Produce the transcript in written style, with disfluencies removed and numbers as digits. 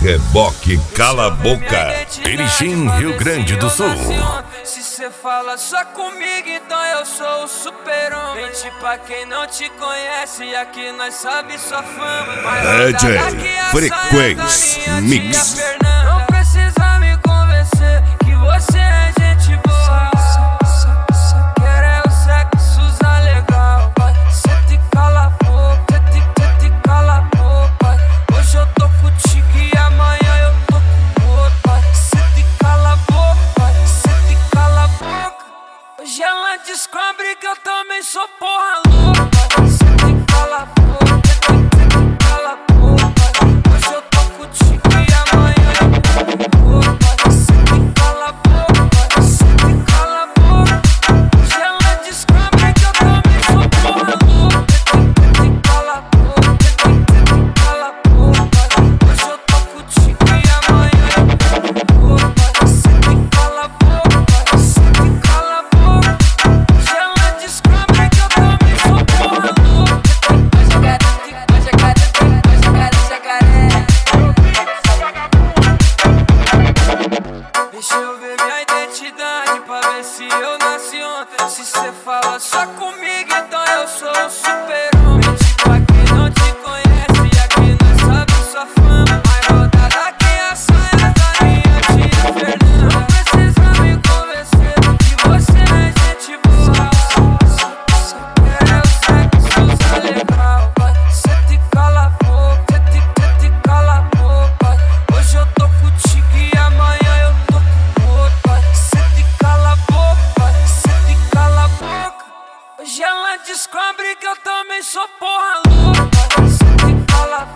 Reboque Cala a Boca, Erechim, Rio Grande do Sul. Se cê fala só comigo, então eu sou o super-homem. Mente pra quem não te conhece, aqui nós sabe sua fama. DJ Frequência Mix. Não precisa me convencer que você é gente boa. Só quer é o sexo legal. Cê te cala a boca, cê te cala a boca. Hoje eu tô contigo e amanhã eu tô com outro. Cê te cala a boca, cê te cala a boca. Hoje ela descobre que eu também sou porra louca. Cê te cala a boca, cê te cala a boca. Hoje eu tô contigo e amanhã eu tô com outro. Cê te cala a boca, cê te cala a boca. Hoje ela descobre que eu também sou porra louca. Cê te cala a boca, cê te cala a boca. Hoje eu tô contigo e amanhã eu tô com outro. Cê te cala a boca, cê te cala a boca. Hoje ela descobre que eu também sou porra louca. Deixa eu ver minha identidade pra ver se eu nasci ontem. Se cê fala só comigo, então eu sou o super-homem. Mente pra quem não te conhece, aqui nós sabe sua fama. Mais rodada que a saia da minha tia Fernanda. Não precisa me convencer que você é gente boa. Só quer é o sexo legal. Cê te cala a boca, cê te cala a boca. Hoje eu tô contigo e amanhã eu tô com outro. Cê te cala a boca, cê te cala a boca. Hoje ela descobre que eu também sou porra louca. Cê te cala a boca.